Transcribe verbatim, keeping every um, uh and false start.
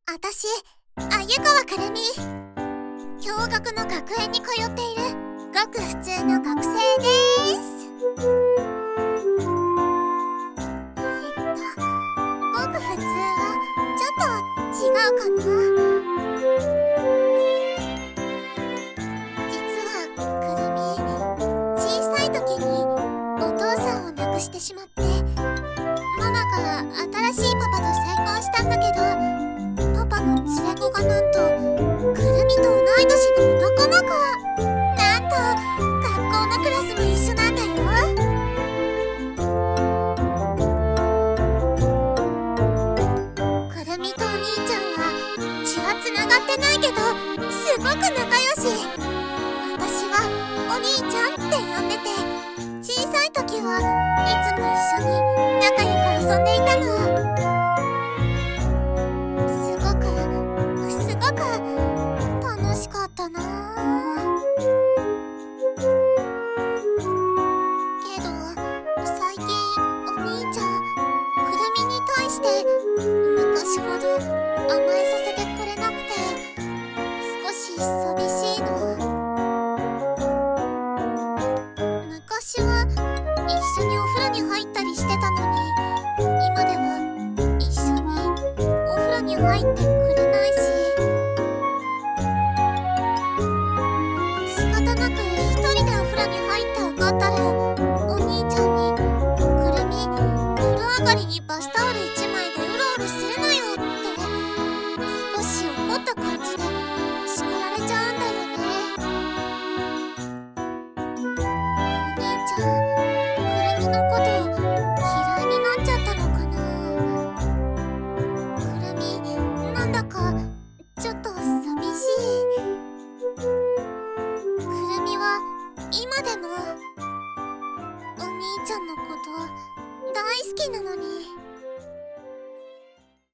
あたし、鮎川くるみ。共学の学園に通っているごく普通の学生です。えっと、ごく普通はちょっと違うかな。実はくるみ、小さい時にお父さんを亡くしてしまって、ママが新しいパパと再婚したんだけど、パパの連れ子がなんとくるみと同い年の男の子。なんと学校のクラスも一緒なんだよ。くるみとお兄ちゃんは血はつながってないけどすごく仲良し。私はお兄ちゃんって呼んでて、小さい時はいつも一緒に仲良く遊んでいたの。楽しかったなぁ。けど最近お兄ちゃん、くるみに対して昔ほど甘えさせてくれなくて少し寂しいの。昔は一緒にお風呂に入ったりしてたのに、今では一緒にお風呂に入ってくれないし、仕方なく一人でお風呂に入って上がったら、お兄ちゃんに「くるみ、風呂上がりにバスタオル一枚でうろうろするなよ」って少し怒った感じで叱られちゃうんだよね。お兄ちゃん、くるみのこと嫌いになっちゃったのかな。くるみ、なんだかちょっと寂しい。くるみは今でもお兄ちゃんのこと大好きなのに。